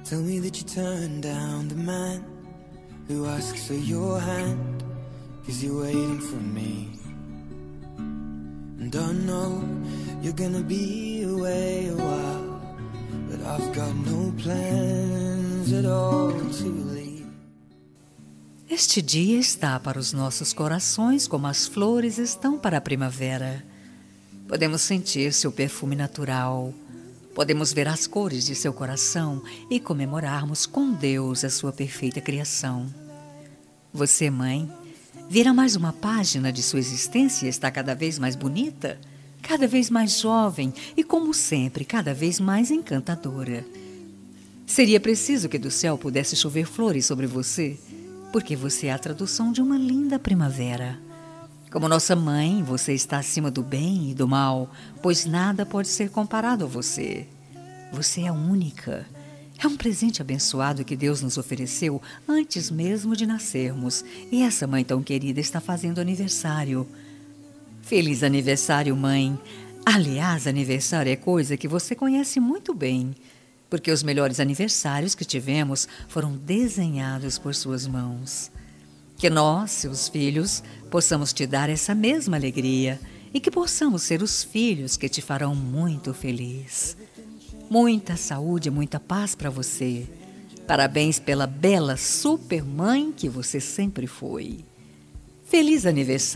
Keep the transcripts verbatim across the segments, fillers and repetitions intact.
Tell me that you turned down the man who asks for your hand, 'cause you're waiting for me. And I know you're gonna be away a while, but I've got no plans at all to leave. Este dia está para os nossos corações como as flores estão para a primavera. Podemos sentir seu perfume natural, podemos ver as cores de seu coração e comemorarmos com Deus a sua perfeita criação. Você, mãe, vira mais uma página de sua existência e está cada vez mais bonita, cada vez mais jovem e, como sempre, cada vez mais encantadora. Seria preciso que do céu pudesse chover flores sobre você, porque você é a tradução de uma linda primavera. Como nossa mãe, você está acima do bem e do mal, pois nada pode ser comparado a você. Você é única. É um presente abençoado que Deus nos ofereceu antes mesmo de nascermos. E essa mãe tão querida está fazendo aniversário. Feliz aniversário, mãe. Aliás, aniversário é coisa que você conhece muito bem, porque os melhores aniversários que tivemos foram desenhados por suas mãos. Que nós, seus filhos, possamos te dar essa mesma alegria e que possamos ser os filhos que te farão muito feliz. Muita saúde e muita paz para você. Parabéns pela bela super mãe que você sempre foi. Feliz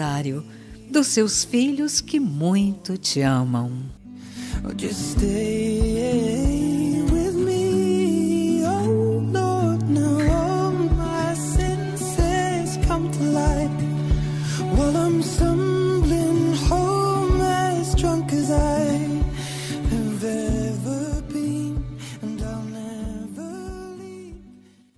aniversário dos seus filhos que muito te amam. Oh, just stay